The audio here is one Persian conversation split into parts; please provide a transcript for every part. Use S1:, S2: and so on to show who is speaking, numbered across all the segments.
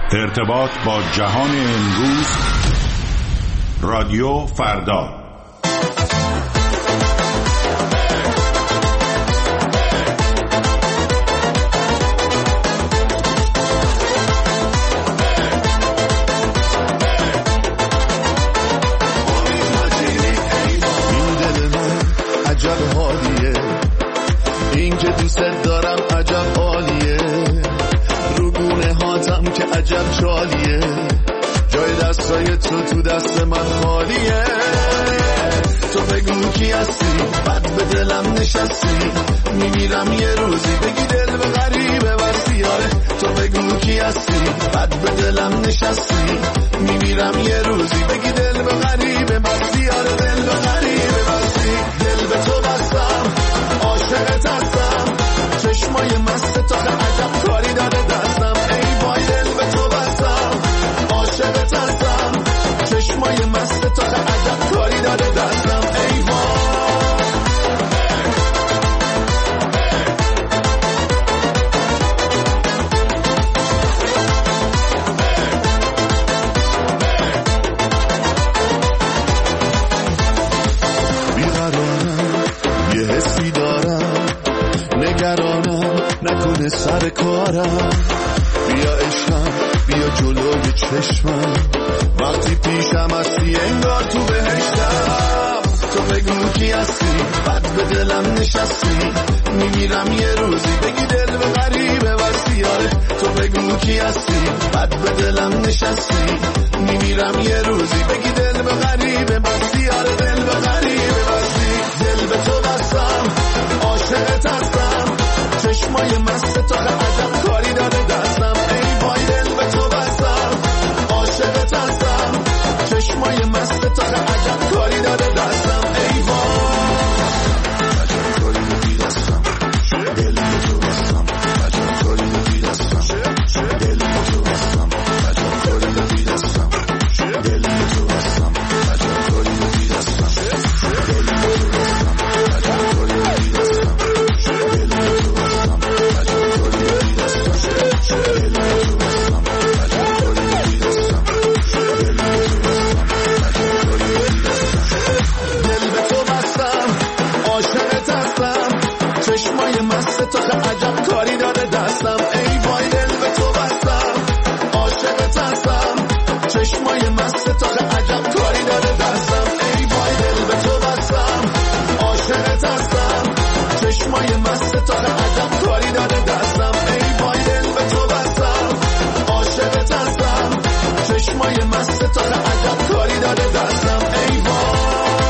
S1: ارتباط با جهان امروز. رادیو فردا.
S2: عجب حالیه این که دوست دارم، عجب حالیه رو گونه هاتم که عجب چالیه، جای دستای تو دست من خالیه. تو بگو کی هستی، بد به دلم نشستی، میمیرم یه روزی بگی دل به غریبه وسیاره. تو بگو کی هستی، بد به دلم نشستی، میمیرم یه روزی بگی دل به غریبه وسیاره. دل به غریبه وسی، دل به تو بستم، عاشقت هستم، چشمای مست تا عجب کاری داره دستم. ای وای دل به تو بستم، عاشقت هستم، چشمای مست تا عجب کاری داره دستم. ای وای بیقرارم، یه حسی دارم، نگرانم نکنه سر کارم. بیا عشقم، بیا جلوی چشمم، وقتی پیشم هستی انگار تو بهشتم. تو بگو کی هستی، بد به دلم نشستی، میمیرم یه روزی بگی دل به غریبه وسیاره. تو بگو کی هستی، بد به دلم نشستی، میمیرم یه روزی بگی دل به غریبه وسیاره. دل به غریبه وسی، دل به تو بستم، عاشقت هستم، چشمای مست تا عجب کاری داره دستم. ای وای دل به تو بستم، عاشقت هستم، چشمای مست تا عجب کاری داره دستم. ای وای عجب کاری داره دستم، دل به تو بستم، عجب کاری داره دستم، دل به تو بستم، عجب کاری داره دستم، دل به تو بستم، عجب کاری داره دستم، دل به تو بستم، عجب کاری داره دستم، دل به تو بستم، عجب کاری داره دستم، دل به تو بستم، عجب کاری داره دستم، دل به تو بستم، عجب کاری داره دستم. دل به تو بستم، عاشقت هستم، چشمای مست تا عجب کاری داره دستم. ای وای دل به تو بستم، عاشقت هستم، چشمای مست تا عجب کاری داره دستم. ای وای دل به تو بستم، عاشقت هستم، چشمای مست تا عجب کاری داره دستم. ای وای دل به تو بستم، عاشقت هستم، چشمای مست تا عجب کاری داره دستم. ای وای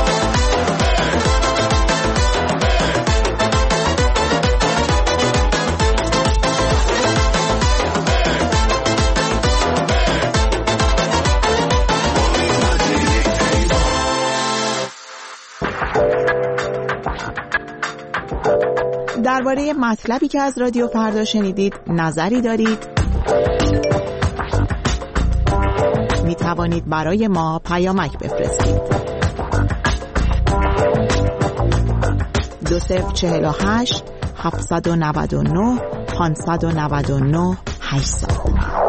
S3: درباره مطلبی که از رادیو فردا شنیدید نظری دارید؟ می توانید برای ما پیامک بفرستید. 2048 799 599 800.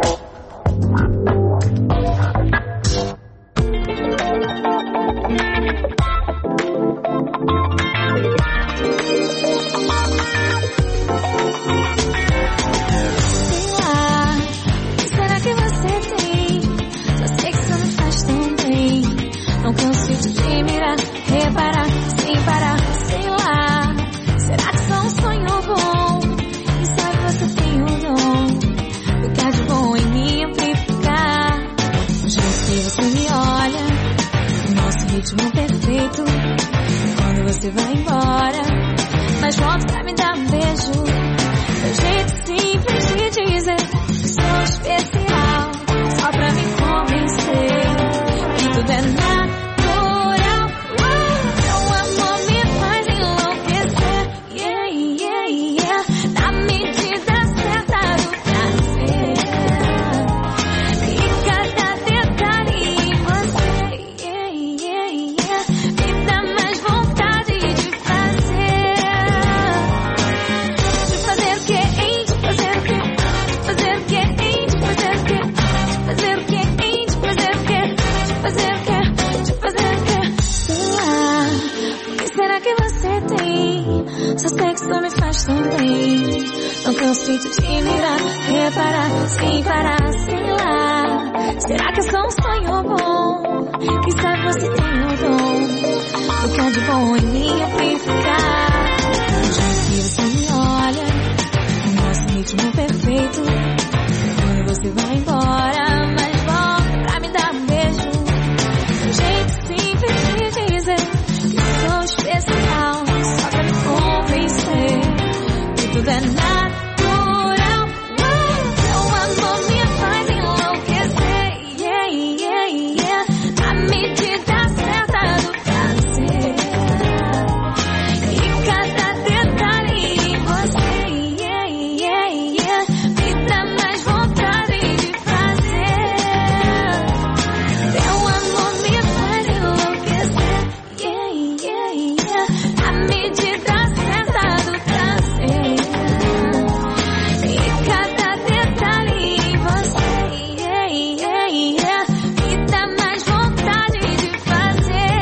S4: Você vai embora, mas volta pra me dar beijo. Meu jeito simples de dizer que sou especial, só pra me convencer que tudo é natural. Meu amor me faz enlouquecer, yeah, yeah, yeah, na medida certa do prazer. E cada detalhe em você, yeah, yeah, yeah, me dá mais vontade de fazer o que, hein? De fazer o que Não canso de te mirar, reparar, sem parar, sei lá. Será que é só um sonho bom? Quem sabe você tem um dom. O que há de bom em mim é amplificar. Que você me olha, o nosso ritmo perfeito. Quando você vai embora, mas volta pra me dar um beijo. Um jeito simples de dizer que sou especial, só pra me convencer que tudo é natural. Seu amor me faz enlouquecer, yeah, yeah, yeah. A medida certa do prazer e cada detalhe em você, yeah, yeah, yeah. Me dá mais vontade de fazer. Seu amor me faz enlouquecer, yeah, yeah, yeah. A medida certa do prazer e cada detalhe em você, yeah, yeah, yeah. Me dá mais vontade de fazer.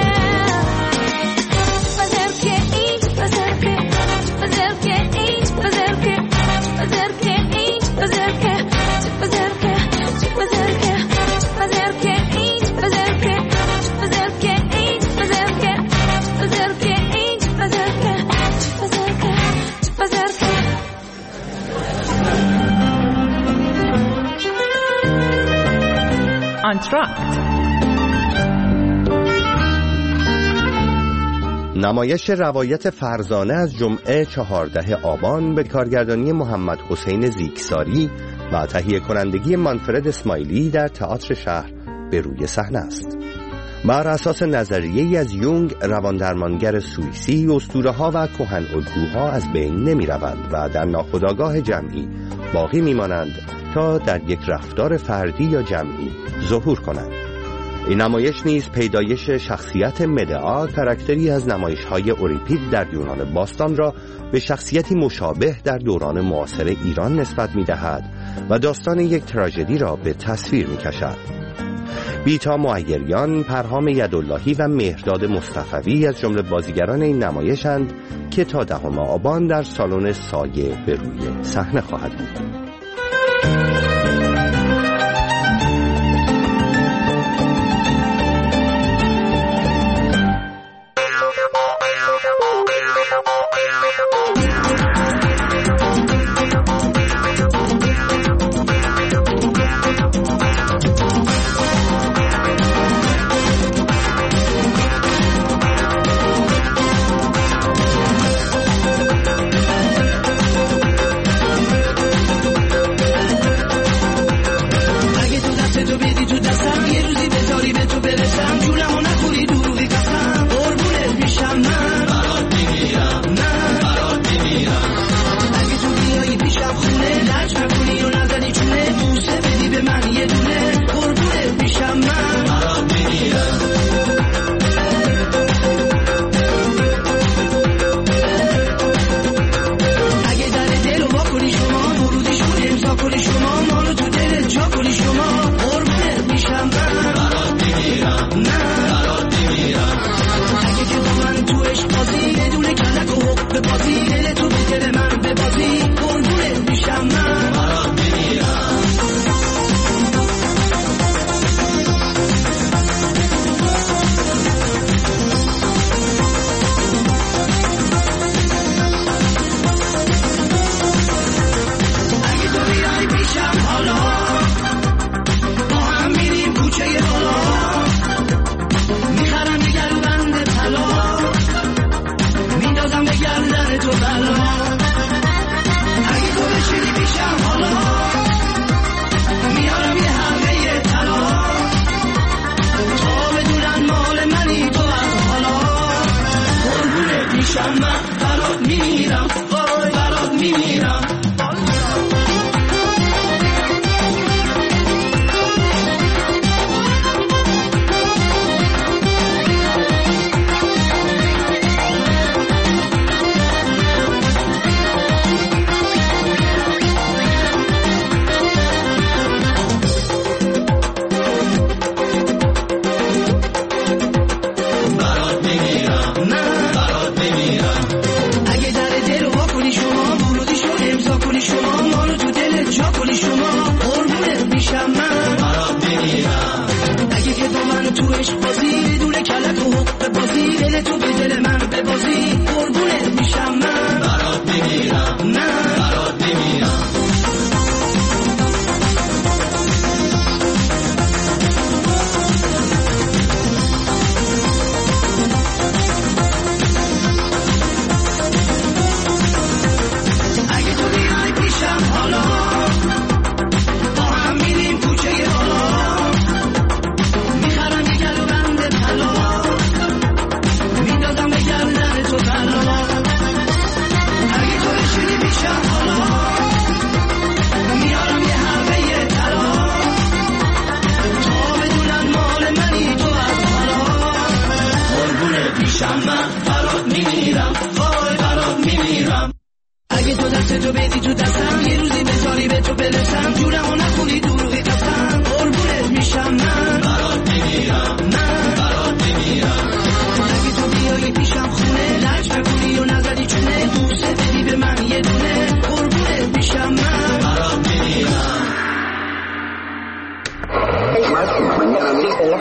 S4: Fazer o que? De fazer o que? De fazer o que? De fazer o que? De fazer o que? De fazer o que? De fazer o que? De fazer o que? De fazer o que? De fazer o que? De fazer o que? De fazer o que? De fazer o que? De fazer o que? De fazer o que?
S3: آنتراکت.
S5: نمایش روایت فرزانه از جمعه 14 آبان به کارگردانی محمد حسین زیکساری و تهیه کنندگی مانفرد اسماعیلی در تئاتر شهر به روی صحنه است. بر اساس نظریه‌ای از یونگ، رواندرمانگر سوئیسی، اسطوره‌ها و کهن‌الگوها از بین نمی‌روند و در ناخودآگاه جمعی باقی می‌مانند تا در یک رفتار فردی یا جمعی ظهور کنند. این نمایش نیز پیدایش شخصیت مدعا، کاراکتری از نمایش‌های اوریپید در یونان باستان را به شخصیتی مشابه در دوران معاصر ایران نسبت می‌دهد و داستان یک تراژدی را به تصویر می‌کشد. بیتا معیریان، پرهام یداللهی و مهرداد مصطفوی از جمله بازیگران این نمایشند که تا 10 آبان در سالن سایه به روی صحنه خواهد بود.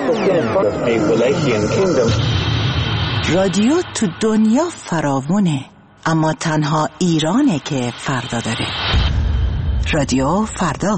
S3: رادیو تو دنیا فراوونه، اما تنها ایرانه که فردا داره. رادیو فردا.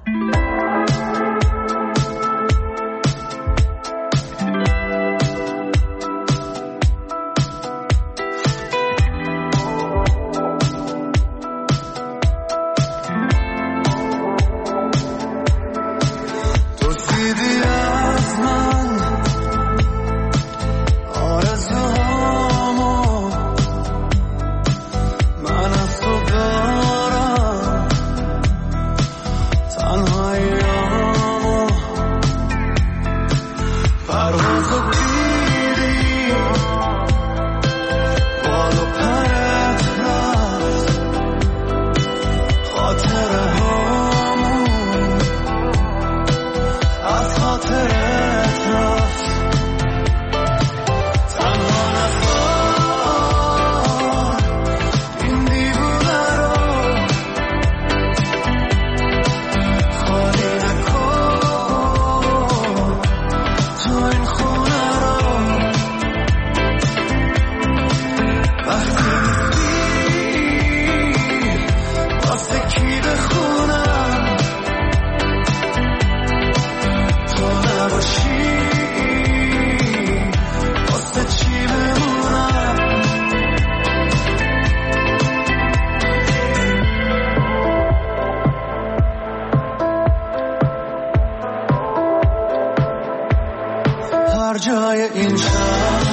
S2: جای این شهر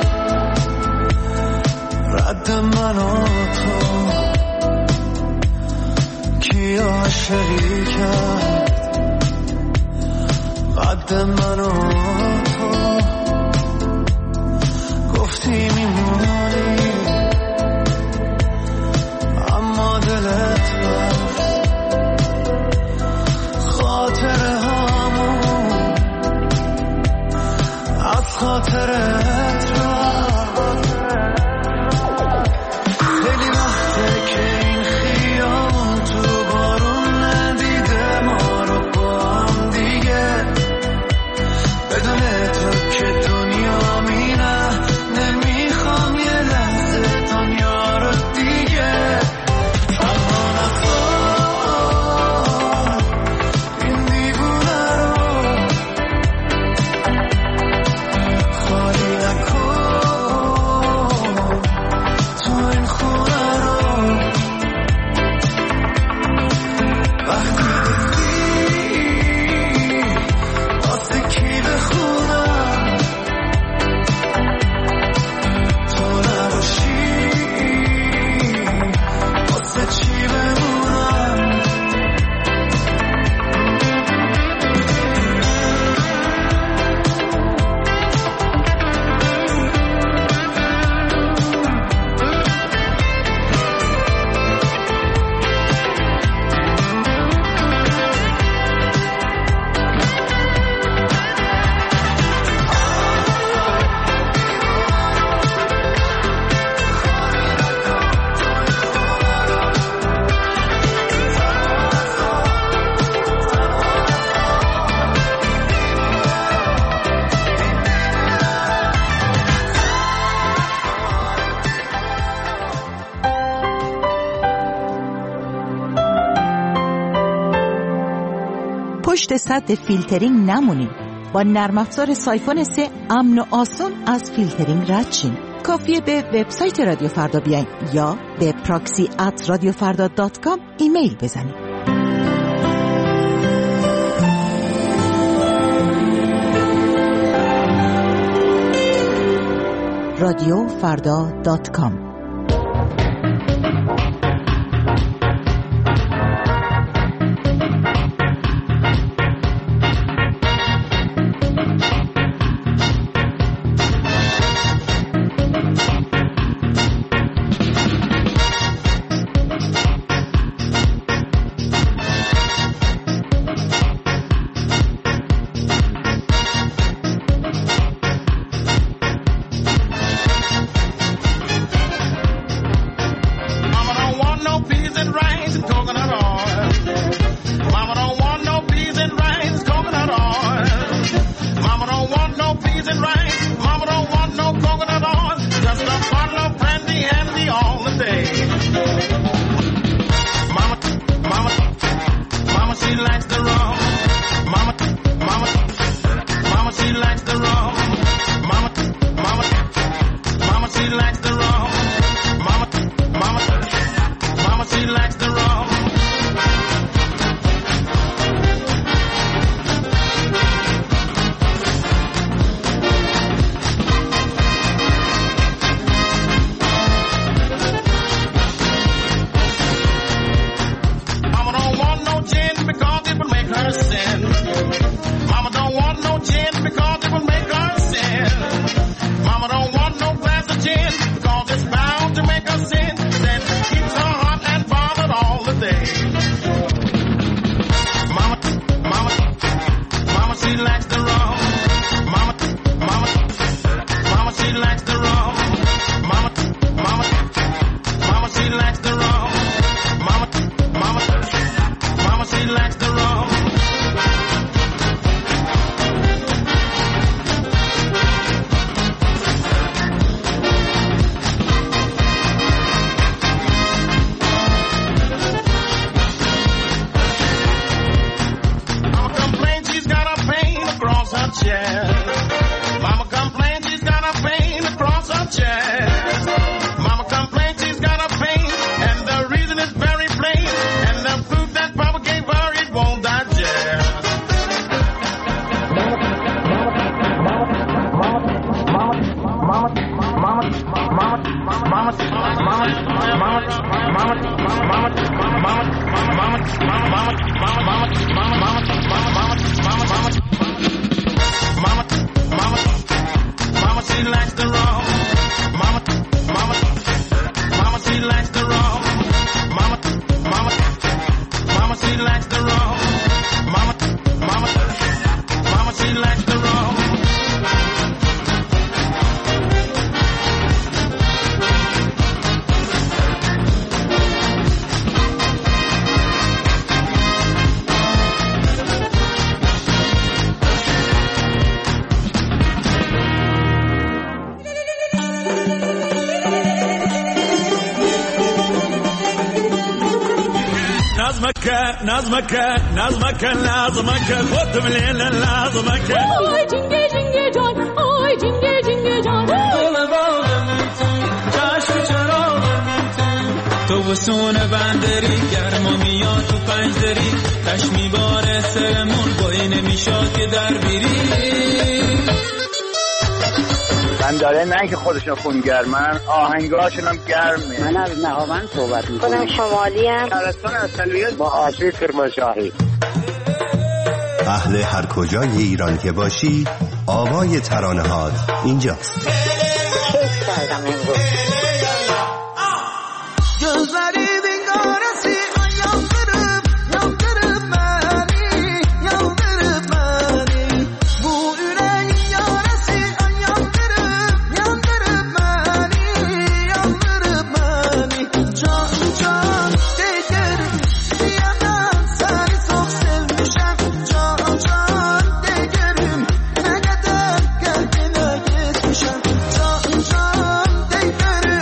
S2: رد من و تو کی عاشقی کرد قد من و تو گفتی میمونی اما دلت رفت خاطره خاطرت رفت خیلی وقته که این خیابون تو بارون ندیده ما رو با هم دیگه بدون تو که دنیا مینه نمیخوام یه لحظه دنیا رو دیگه اما نخواه این دیوونه رو
S3: پشت سد فیلترینگ نمونید. با نرم افزار سایفون 3 امن و آسان از فیلترینگ رد شین. کافیه به وبسایت رادیو فردا بیاین یا به proxy@radiofarda.com ایمیل بزنید. radiofarda.com
S6: likes the rum. Mama, she likes the rum. Mama, she likes the rum. Mama, she likes the rum. Mama don't want no gin because it would make her sin. Mama don't want no gin because it would make her sin. Mama don't want no glass of gin because it's bound to make her sin. Then keeps her hot and bothered all the day. Mama, she likes the rum. Mama, she likes the rum. Mama, she likes the rum. Mama, she likes the rum. Mama complains she's got a pain across her chest. Mama complains she's got a pain across her chest. Mama complains she's got a pain, and the reason is very plain. And the food that Papa gave her, it won't digest. Mama, she likes the rum. Mama, she likes the rum. Mama, she likes the rum. Mama, she likes the rum. نظمك خود مليل لازمك
S4: آی جنگه جنگه جان آی جنگه جنگه جان
S7: گل باغم چشم چراغم تو وسون بندری گرما میاد تو پنجدری کش میباره سرمون بایی نمیشاد که در بیری
S8: من داره نه که خودشون خونگرمن آهنگاشون هم گرمه. من از نهاوند صحبت میکنم. خودم شمالی ام. شهرستان اصلیت با آشی کرمانشاهی.
S5: اهل هر کجای ایران که باشی آوای ترانه‌هات اینجاست.
S8: کیف کردم امروز.
S2: Can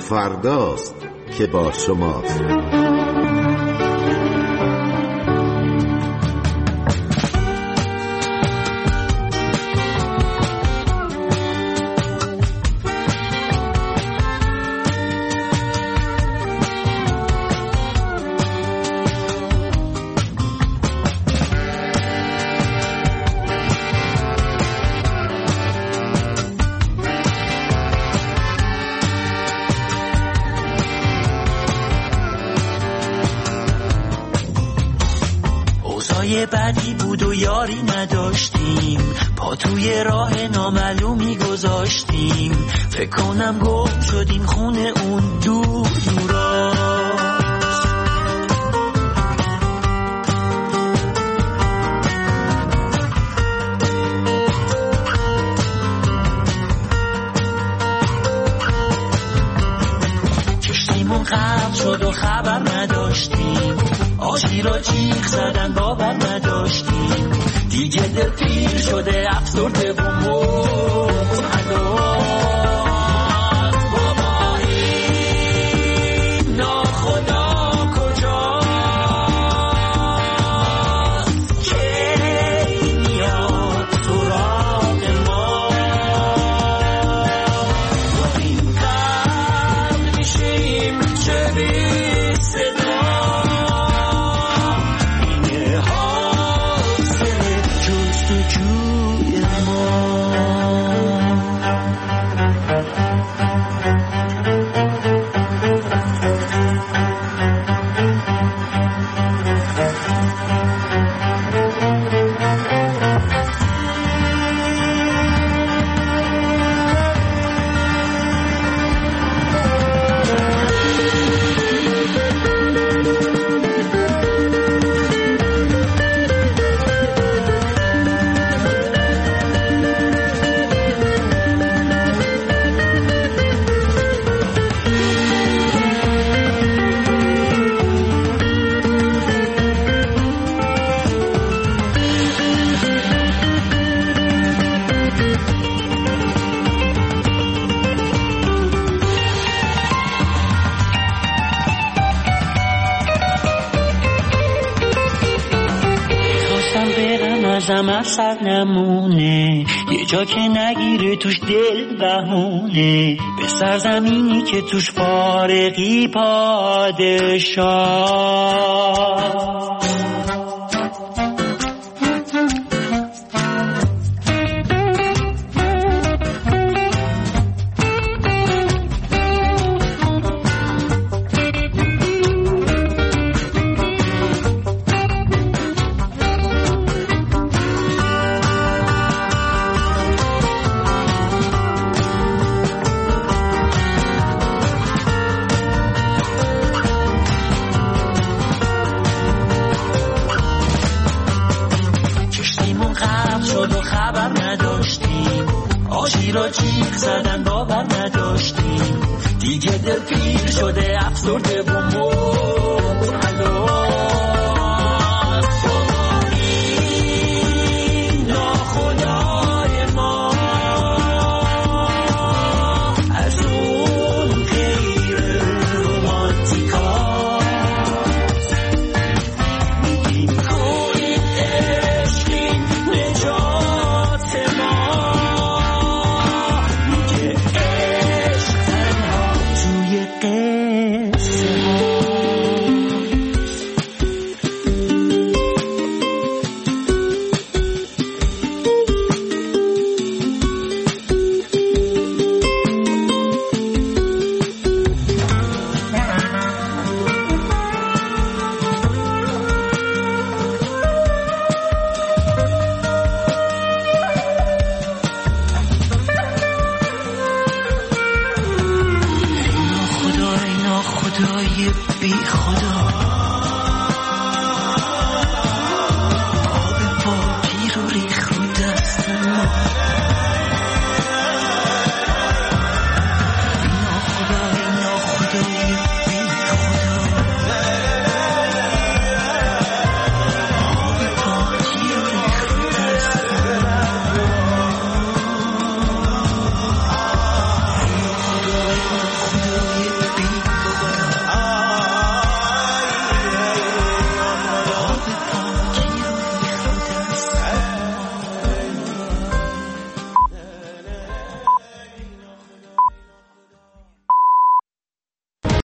S9: فرداست که با شماست.
S10: بدی بود و یاری نداشتیم، پا توی راه نامعلومی گذاشتیم، فکر کنم گم شدیم خونه اون دور دوراست. کشتیمون غرق شد و خبر نداشتیم، آشی را جیغ زدن باور نداشتیم، دیگه دل پیر شده افسرده و مبتلاست. بابا این ناخدا کجاست که میاد سراغ ما، با این قلب میشیم چه بی صدا. اثر نمونه، یه جا که نگیره توش دل بهونه، به سرزمینی که توش فارغی پادشاه. خدای بی خدا